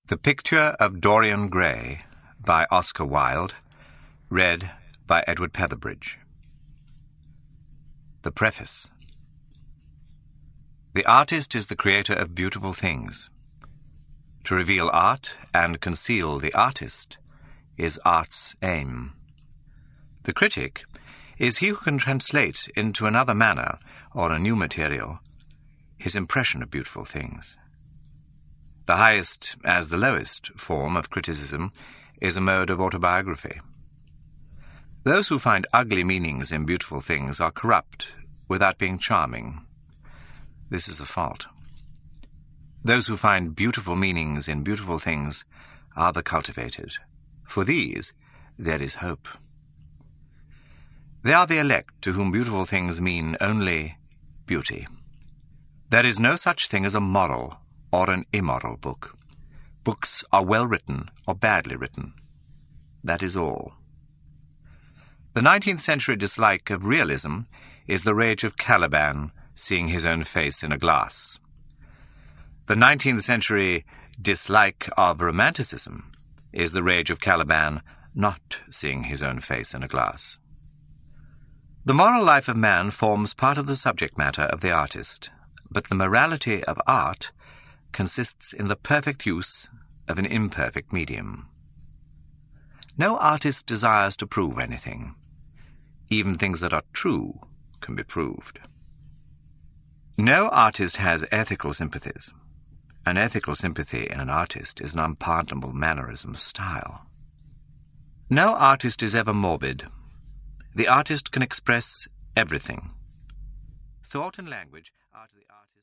The Picture of Dorian Gray by Oscar Wilde, read by Edward Petherbridge. The Preface. The artist is the creator of beautiful things. To reveal art and conceal the artist is art's aim. The critic is he who can translate into another manner or a new material his impression of beautiful things. The highest, as the lowest, form of criticism is a mode of autobiography. Those who find ugly meanings in beautiful things are corrupt without being charming. This is a fault. Those who find beautiful meanings in beautiful things are the cultivated. For these there is hope. They are the elect to whom beautiful things mean only beauty. There is no such thing as a moral or an immoral book. Books are well written or badly written. That is all. The 19th century dislike of realism is the rage of Caliban seeing his own face in a glass. The 19th century dislike of romanticism is the rage of Caliban not seeing his own face in a glass. The moral life of man forms part of the subject matter of the artist, but the morality of art consists in the perfect use of an imperfect medium. No artist desires to prove anything. Even things that are true can be proved. No artist has ethical sympathies. An ethical sympathy in an artist is an unpardonable mannerism style. No artist is ever morbid. The artist can express everything. Thought and language are to the artist